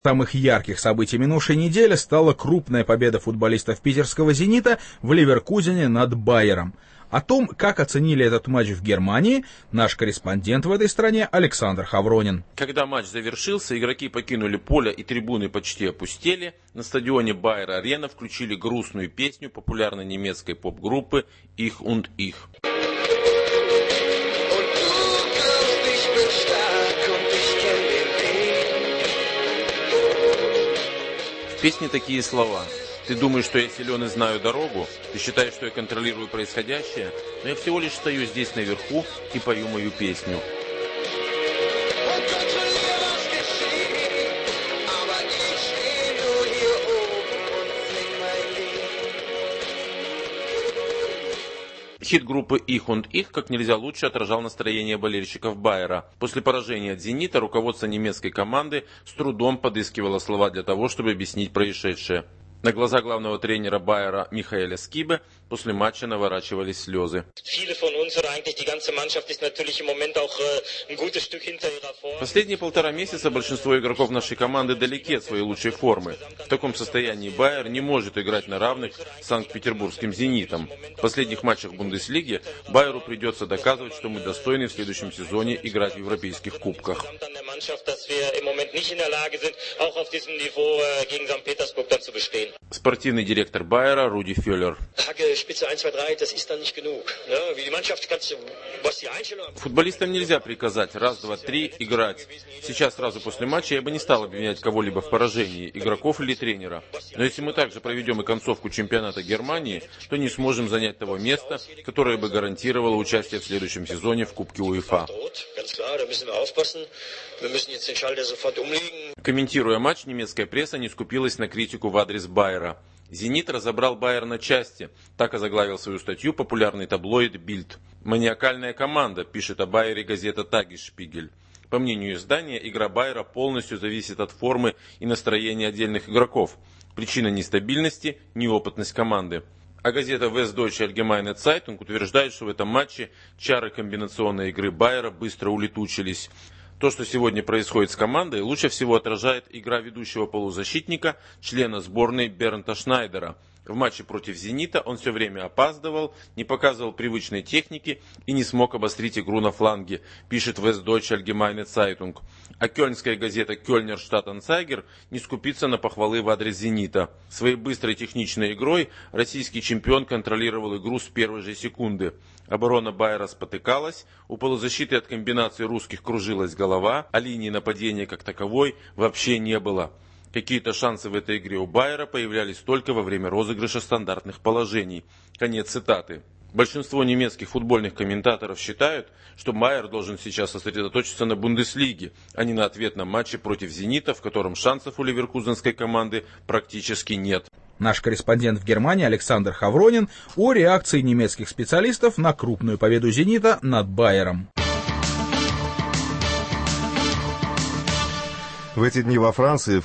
Самых ярких событий минувшей недели стала крупная победа футболистов питерского «Зенита» в Ливеркузене над «Байером». О том, как оценили этот матч в Германии, наш корреспондент в этой стране Александр Хавронин. Когда матч завершился, игроки покинули поле и трибуны почти опустели. На стадионе Байер-Арена включили грустную песню популярной немецкой поп-группы «Ich und ich». В песне такие слова. Ты думаешь, что я силен и знаю дорогу? Ты считаешь, что я контролирую происходящее? Но я всего лишь стою здесь наверху и пою мою песню. Хит группы «Ich und ich» как нельзя лучше отражал настроение болельщиков Байера. После поражения от «Зенита» руководство немецкой команды с трудом подыскивало слова для того, чтобы объяснить происшедшее. На глаза главного тренера Байера Михаэля Скибе после матча наворачивались слезы. Последние 1,5 месяца большинство игроков нашей команды далеки от своей лучшей формы. В таком состоянии Байер не может играть на равных с Санкт-Петербургским «Зенитом». В последних матчах Бундеслиги Байеру придется доказывать, что мы достойны в следующем сезоне играть в европейских кубках. Спортивный директор Байера Руди Фёллер. Футболистам нельзя приказать раз, два, три играть. Сейчас сразу после матча я бы не стал обвинять кого-либо в поражении, игроков или тренера. Но если мы также проведем и концовку чемпионата Германии, то не сможем занять того места, которое бы гарантировало участие в следующем сезоне в Кубке УЕФА. Комментируя матч, немецкая пресса не скупилась на критику в адрес Байера. «Зенит разобрал Байер на части», так озаглавил свою статью популярный таблоид «Бильд». «Маниакальная команда», пишет о Байере газета «Тагесшпигель». По мнению издания, игра Байера полностью зависит от формы и настроения отдельных игроков. Причина нестабильности – неопытность команды. А газета Westdeutsche Allgemeine Zeitung утверждает, что в этом матче чары комбинационной игры Байера быстро улетучились. То, что сегодня происходит с командой, лучше всего отражает игра ведущего полузащитника, члена сборной Бернта Шнайдера. В матче против «Зенита» он все время опаздывал, не показывал привычной техники и не смог обострить игру на фланге, пишет Westdeutsche Allgemeine Zeitung. А кёльнская газета «Кёльнер Штат-Анцайгер» не скупится на похвалы в адрес «Зенита». Своей быстрой техничной игрой российский чемпион контролировал игру с первой же секунды. Оборона Байера спотыкалась, у полузащиты от комбинации русских кружилась голова, а линии нападения как таковой вообще не было. Какие-то шансы в этой игре у Байера появлялись только во время розыгрыша стандартных положений. Конец цитаты. Большинство немецких футбольных комментаторов считают, что Байер должен сейчас сосредоточиться на Бундеслиге, а не на ответном матче против «Зенита», в котором шансов у ливеркузенской команды практически нет. Наш корреспондент в Германии Александр Хавронин о реакции немецких специалистов на крупную победу «Зенита» над Байером. В эти дни во Франции